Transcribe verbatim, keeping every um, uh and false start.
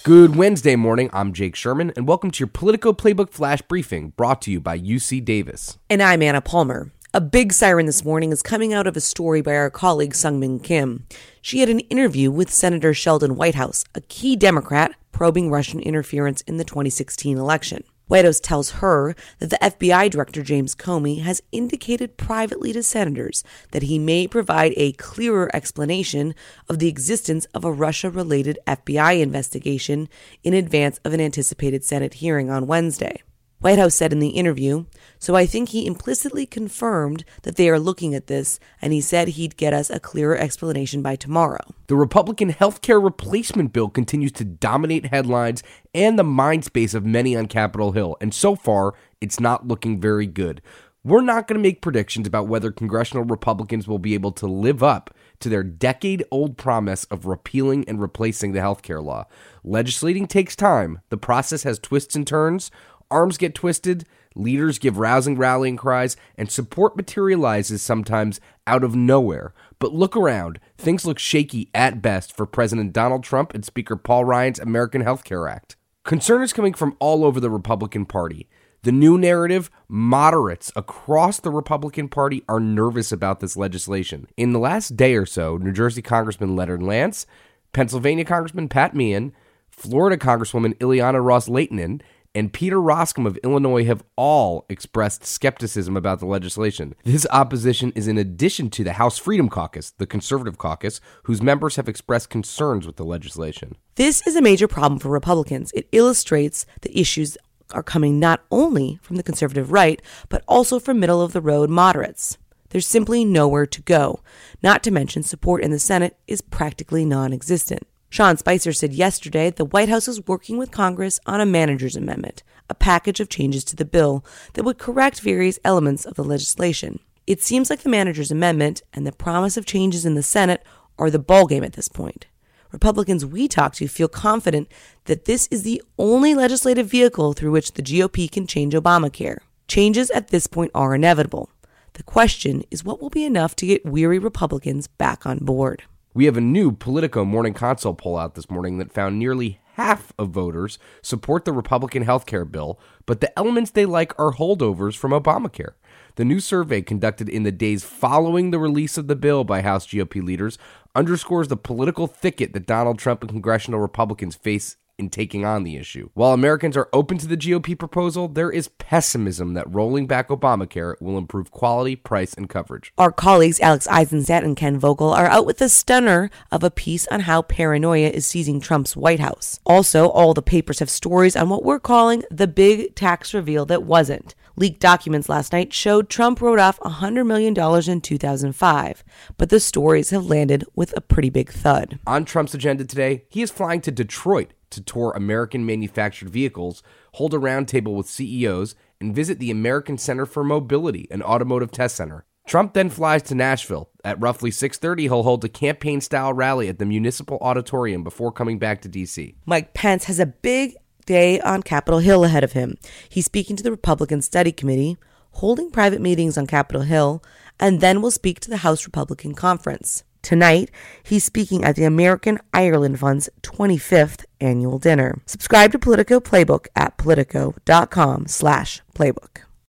Good Wednesday morning, I'm Jake Sherman, and welcome to your Politico Playbook Flash Briefing, brought to you by U C Davis. And I'm Anna Palmer. A big siren this morning is coming out of a story by our colleague Sungmin Kim. She had an interview with Senator Sheldon Whitehouse, a key Democrat probing Russian interference in the twenty sixteen election. Whitehouse tells her that the F B I Director James Comey has indicated privately to senators that he may provide a clearer explanation of the existence of a Russia-related F B I investigation in advance of an anticipated Senate hearing on Wednesday. Whitehouse said in the interview, "So I think he implicitly confirmed that they are looking at this, and he said he'd get us a clearer explanation by tomorrow." The Republican healthcare replacement bill continues to dominate headlines and the mind space of many on Capitol Hill, and so far, it's not looking very good. We're not going to make predictions about whether congressional Republicans will be able to live up to their decade-old promise of repealing and replacing the healthcare law. Legislating takes time. The process has twists and turns. Arms get twisted, leaders give rousing rallying cries, and support materializes sometimes out of nowhere. But look around. Things look shaky at best for President Donald Trump and Speaker Paul Ryan's American Health Care Act. Concern is coming from all over the Republican Party. The new narrative, moderates across the Republican Party are nervous about this legislation. In the last day or so, New Jersey Congressman Leonard Lance, Pennsylvania Congressman Pat Meehan, Florida Congresswoman Ileana Ros-Lehtinen, and Peter Roskam of Illinois have all expressed skepticism about the legislation. This opposition is in addition to the House Freedom Caucus, the conservative caucus, whose members have expressed concerns with the legislation. This is a major problem for Republicans. It illustrates the issues are coming not only from the conservative right, but also from middle-of-the-road moderates. There's simply nowhere to go. Not to mention support in the Senate is practically non-existent. Sean Spicer said yesterday the White House is working with Congress on a manager's amendment, a package of changes to the bill that would correct various elements of the legislation. It seems like the manager's amendment and the promise of changes in the Senate are the ballgame at this point. Republicans we talk to feel confident that this is the only legislative vehicle through which the G O P can change Obamacare. Changes at this point are inevitable. The question is what will be enough to get weary Republicans back on board. We have a new Politico Morning Consult poll out this morning that found nearly half of voters support the Republican health care bill, but the elements they like are holdovers from Obamacare. The new survey conducted in the days following the release of the bill by House G O P leaders underscores the political thicket that Donald Trump and congressional Republicans face in taking on the issue. While Americans are open to the G O P proposal, there is pessimism that rolling back Obamacare will improve quality, price, and coverage. Our colleagues Alex Eisenstadt and Ken Vogel are out with a stunner of a piece on how paranoia is seizing Trump's White House. Also, all the papers have stories on what we're calling the big tax reveal that wasn't. Leaked documents last night showed Trump wrote off one hundred million dollars in two thousand five, but the stories have landed with a pretty big thud. On Trump's agenda today, he is flying to Detroit to tour American-manufactured vehicles, hold a roundtable with C E Os, and visit the American Center for Mobility, an automotive test center. Trump then flies to Nashville. At roughly six thirty, he'll hold a campaign-style rally at the Municipal Auditorium before coming back to D C. Mike Pence has a big day on Capitol Hill ahead of him. He's speaking to the Republican Study Committee, holding private meetings on Capitol Hill, and then will speak to the House Republican Conference. Tonight, he's speaking at the American Ireland Fund's twenty-fifth annual dinner. Subscribe to Politico Playbook at politico.com slash playbook.